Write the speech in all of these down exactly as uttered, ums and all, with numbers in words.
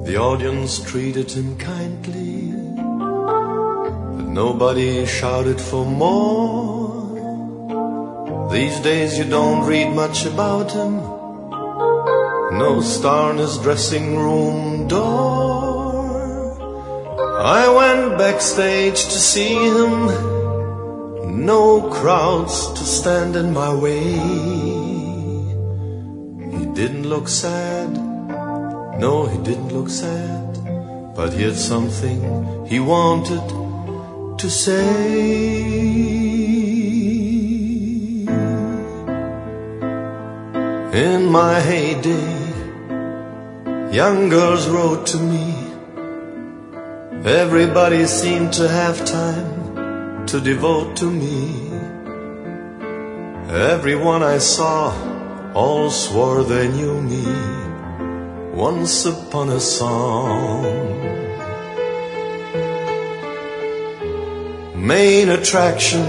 The audience treated him kindly, but nobody shouted for more. These days you don't read much about him, no star in his dressing room door. I went backstage to see him, no crowds to stand in my way. He didn't look sad, no, he didn't look sad, but he had something he wanted to say. In my heyday, young girls wrote to me. Everybody seemed to have time to devote to me. Everyone I saw, all swore they knew me. Once upon a song, main attraction,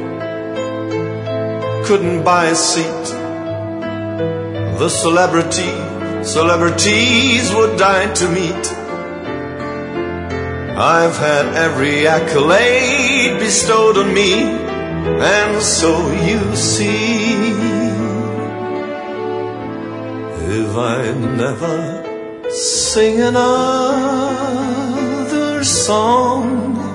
couldn't buy a seat. The celebrity, celebrities would die to meet. I've had every accolade bestowed on me, and so you see, if I never sing another song,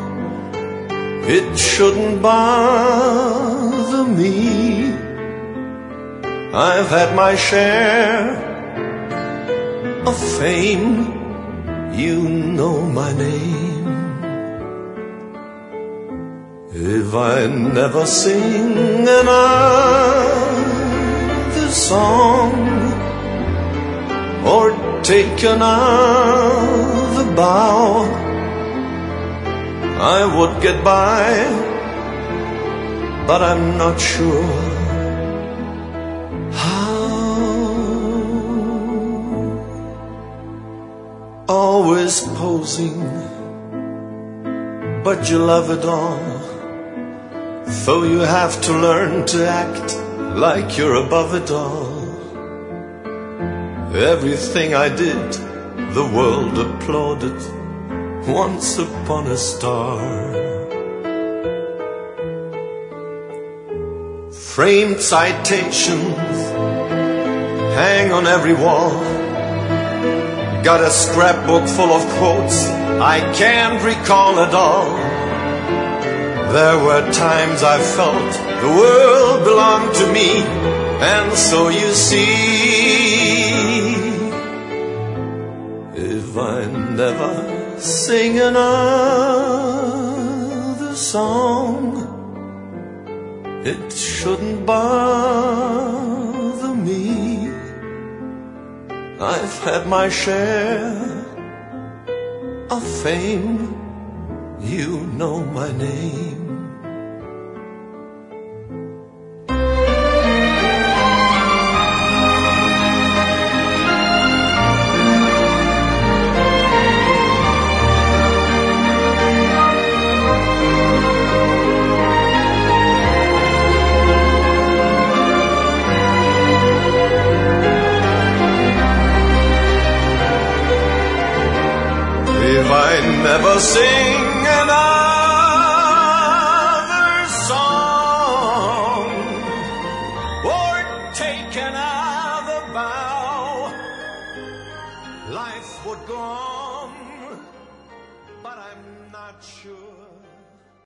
it shouldn't bother me. I've had my share of fame, you know my name. If I never sing another song, or take another bow, I would get by, but I'm not sure how. Always posing, but you love it all, though you have to learn to act like you're above it all. Everything I did, the world applauded. Once upon a star, framed citations hang on every wall. Got a scrapbook full of quotes I can't recall at all. There were times I felt the world belonged to me, and so you see, if I never sing another song, it shouldn't bother me. I've had my share of fame, you know my name. If I never sing another song, or take another bow, life would go on, but I'm not sure